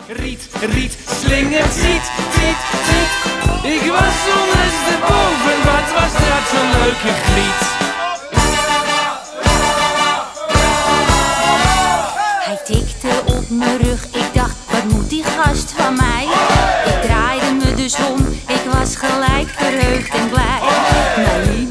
Riet, slingert, ziet. Ik was ondersteboven, wat was dat zo'n leuke griet. Hij tikte op mijn rug, ik dacht, wat moet die gast van mij? Ik draaide me dus om, ik was gelijk verheugd en blij.